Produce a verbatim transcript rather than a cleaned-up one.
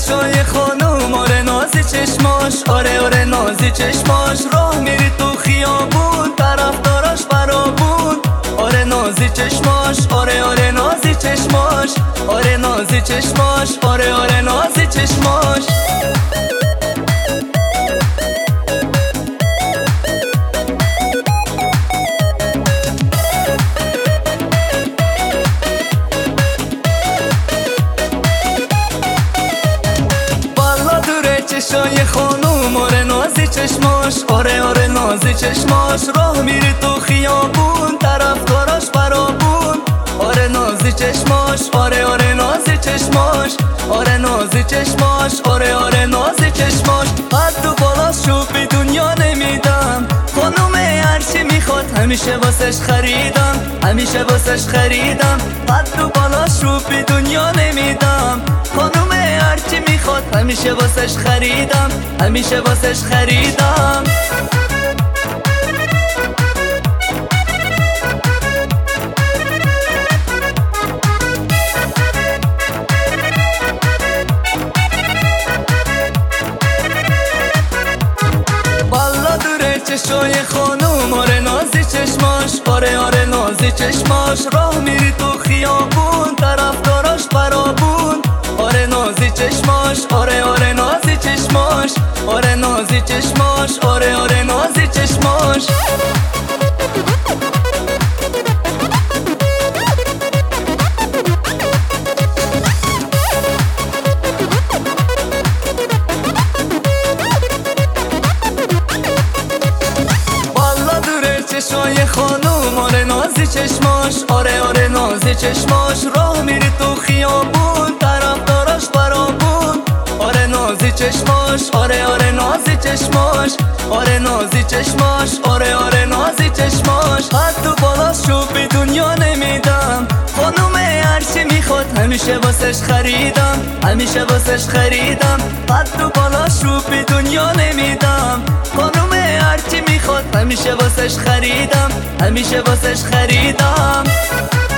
چشای خانوم، آره نازی چشماش، آره آره نازی چشماش. راه میری تو خیابون طرفداراش برابون، آره نازی چشماش، آره آره نازی چشماش، آره نازی چشماش، آره آره نازی چشماش. چشای خانوم، آره نازی چشماش، آره آره نازی چشماش. راه میری تو خیابون طرفداراش برابون، آره نازی چشماش، آره آره نازی چشماش، آره نازی چشماش، آره آره نازی چشماش. قد تو بالاش شو بی دنیا نمیدم، خانوم هرچی میخواد همیشه واسش خریدم، همیشه واسش خریدم. قد تو بالاش شو بی دنیا نمیدم، خانوم هرچی میخواد همیشه واسش خریدم، همیشه واسش خریدم. بالا دوره چشای خانوم، آره نازی چشماش، آره آره نازی چشماش. راه میری تو خیابون طرفداراش برابون، آره نازی چشماش، آره آره نازی چشماش، آره نازی چشماش، آره آره نازی چشماش. بالا دوره چشای خانوم، آره نازی چشماش، آره آره نازی چشماش. راه میری تو خیابون طرفداراش برابون، آره نازی چشماش، آره آره نازی چشماش، آره نازی چشماش، آره آره نازی چشماش. قد تو بالاش شو بی دنیا نمیدم، خانوم هرچی میخواد همیشه واسش خریدم، همیشه واسش خریدم. قد تو بالاش شو بی دنیا نمیدم، خانوم هرچی میخواد همیشه واسش خریدم، همیشه واسش خریدم.